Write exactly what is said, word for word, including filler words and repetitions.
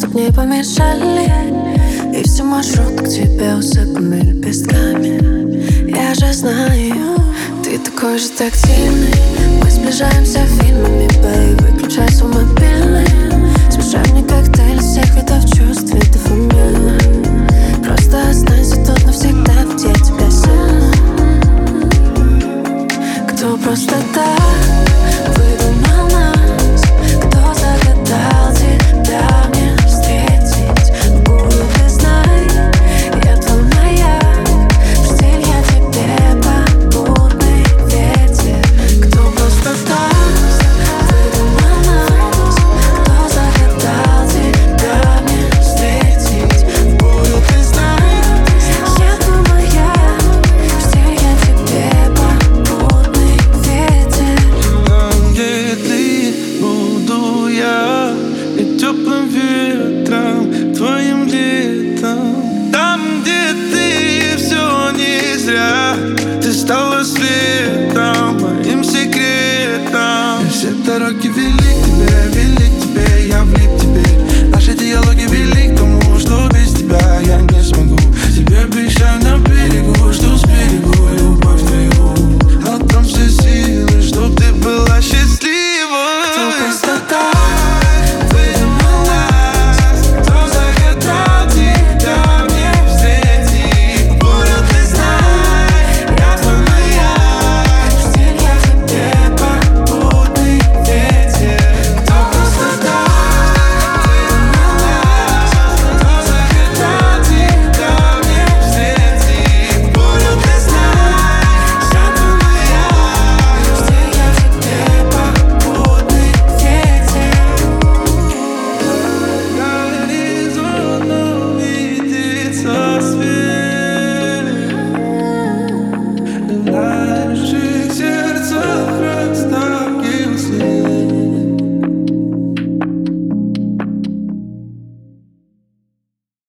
чтоб не помешали. И все маршрут к тебе усыпаны лепестками. Я же знаю, ты такой же тактильный. Мы сближаемся фильмами, бэй, выключай свой мобильный. Смешай мне коктейль всех видов чувств, видов умен. Просто останься тут навсегда, ведь я тебя сильно. Кто просто так выдумал нас? Кто загадал тебя мне встретить? В гулю ты знай, я твой маяк. В стиль я тебе попутный ветер. Кто просто так выдумал нас? Кто загадал тебя мне встретить? В гулю ты знай, я твой маяк. В стиль я тебе попутный ветер. Там, где ты, буду я, и теплым ветром, твоим летом. Там, где ты, все не зря. Ты стала светом, моим секретом. И все дороги вели к тебе, вели.